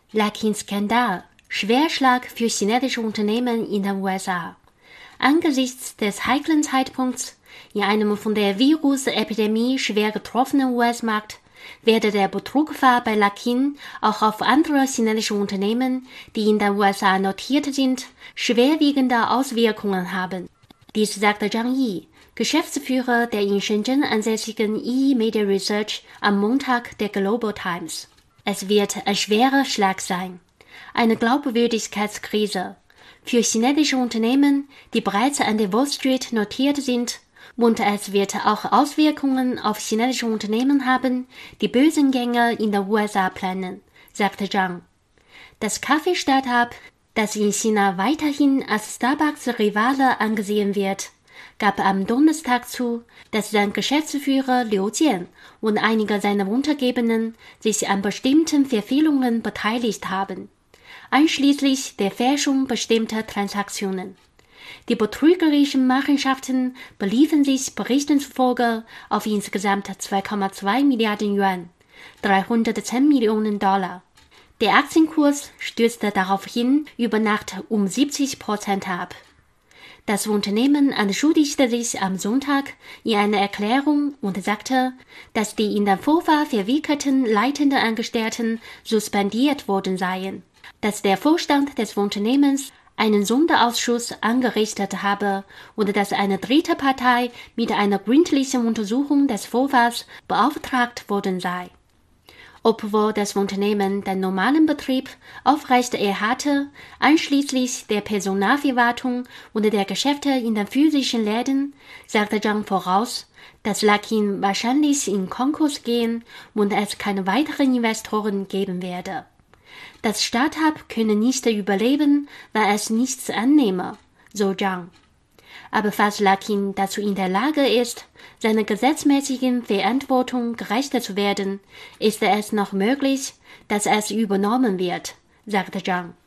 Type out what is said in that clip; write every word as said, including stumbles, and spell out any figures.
Luckin-Skandal, Schwerschlag für chinesische Unternehmen in den U S A. Angesichts des heiklen Zeitpunkts in einem von der Virusepidemie schwer getroffenen U S-Markt werde der Betrugfall bei Luckin auch auf andere chinesische Unternehmen, die in den U S A notiert sind, schwerwiegende Auswirkungen haben. Dies sagte Zhang Yi, Geschäftsführer der in Shenzhen ansässigen E E Media Research, am Montag der Global Times. Es wird ein schwerer Schlag sein. Eine Glaubwürdigkeitskrise für chinesische Unternehmen, die bereits an der Wall Street notiert sind, und es wird auch Auswirkungen auf chinesische Unternehmen haben, die Börsengänge in den U S A planen, sagte Zhang. Das Kaffee-Startup, das in China weiterhin als Starbucks-Rivale angesehen wird, gab am Donnerstag zu, dass sein Geschäftsführer Liu Jian und einige seiner Untergebenen sich an bestimmten Verfehlungen beteiligt haben, einschließlich der Fälschung bestimmter Transaktionen. Die betrügerischen Machenschaften beliefen sich Berichten zufolge auf insgesamt zwei Komma zwei Milliarden Yuan, dreihundertzehn Millionen Dollar. Der Aktienkurs stürzte daraufhin über Nacht um siebzig Prozent ab. Das Unternehmen entschuldigte sich am Sonntag in einer Erklärung und sagte, dass die in den Vorfall verwickelten leitenden Angestellten suspendiert worden seien, dass der Vorstand des Unternehmens einen Sonderausschuss angerichtet habe und dass eine dritte Partei mit einer gründlichen Untersuchung des Vorfalls beauftragt worden sei. Obwohl das Unternehmen den normalen Betrieb aufrecht erhalte, einschließlich der Personalverwaltung und der Geschäfte in den physischen Läden, sagte Zhang voraus, dass Luckin wahrscheinlich in Konkurs gehen und es keine weiteren Investoren geben werde. Das Startup könne nicht überleben, weil es nichts annehme, so Zhang. Aber falls Luckin dazu in der Lage ist, seiner gesetzmäßigen Verantwortung gerecht zu werden, ist es noch möglich, dass es übernommen wird, sagte Zhang.